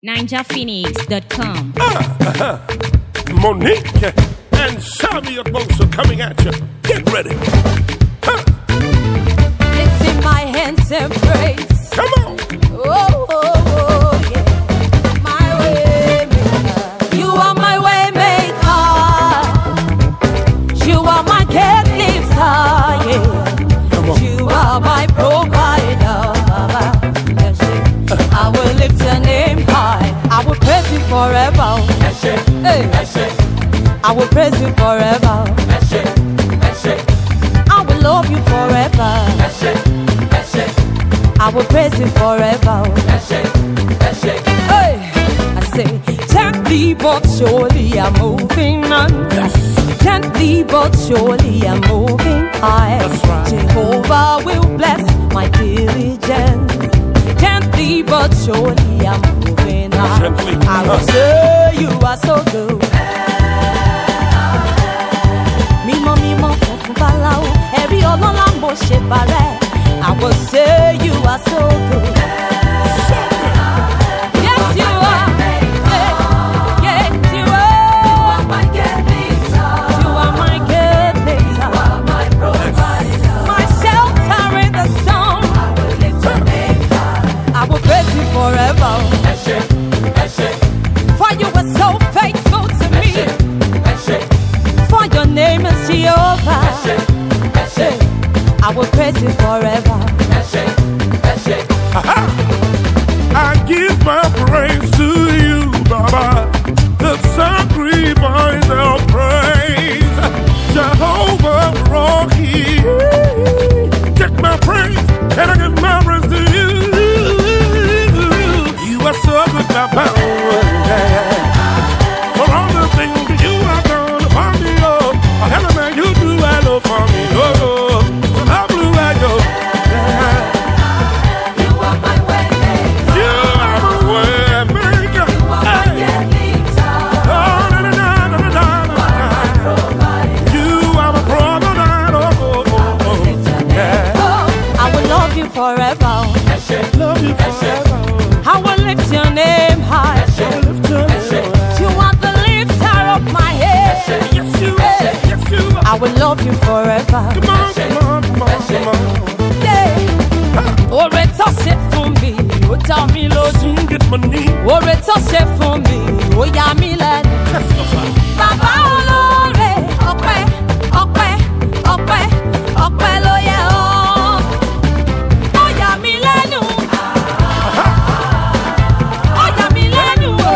NinjaPhoenix.com. Monique and Xavi Alonso coming at you. Get ready. It's in my hands and praise. Come on. Oh, oh, oh, yeah. My way maker. You are my way maker. You are my gate lifter, yeah. Come on. You are my provider. Yes, I will lift your name high. I will praise you forever. Hey. I will praise you forever. I will love you forever. I will praise you forever. Hey, I say, gently but surely I'm moving on. Gently but surely I'm moving high. Right. Jehovah will bless my diligence. Gently but surely I'm moving high. Gently. I will say you are so good. Mimo funfun báláwo, ẹ̀rí ọlọ́lá mo ṣe bàrẹ̀. I will say you are so good. Yes, you are. Yes, you are. You are my gate-lifter. You are my gate-lifter. You are my provider. My shelter in the storm. I will lift your name high. I will praise you forever. For you were so faithful to me. For your name is Jehovah. I will praise you forever. I give my praise to you, Baba. The sacrifice of praise. Jehovah Rohi. Take my praise and I give my praise to you. You are so good, Baba. For all the things you have done for me, oh. Everything you do, I know for me, oh. I blew, I go. You are my way maker. You are my way maker. You are my gate-lifter. Oh, na, na, na, na, na, na, na. You are my provider. Oh, oh, oh, yeah. Oh, I will love you forever. Love you forever. I will lift your name high. I will lift your name high. You are the lifter of my head. Yes, you are. Yes, you are. I will love you forever. Come on, come on, come on, come on. Yeah. Oore tó ṣe fún mi, ó dá mi lójú. Get my knee. Oore tó ṣe fún mi, ó yà mí lẹ́nu. Testify. Bàbá olóore, ọpẹ́, ọpẹ́, ọpẹ́, ọpẹ́ ló yẹ ọ́. Ó yà mí lẹ́nu. Ó yà mí lẹ́nu o.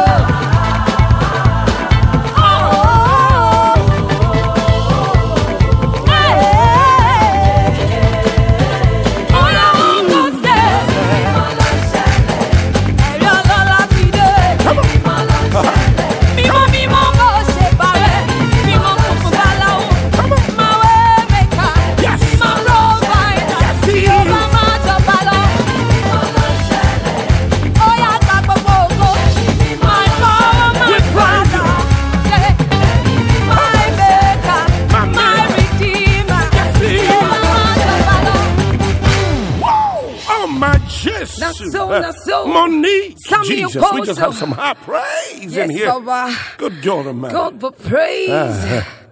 So. Monique, Some Jesus, you we just go have some high praise Yes, in here. Baba. Good God Almighty. God, but praise.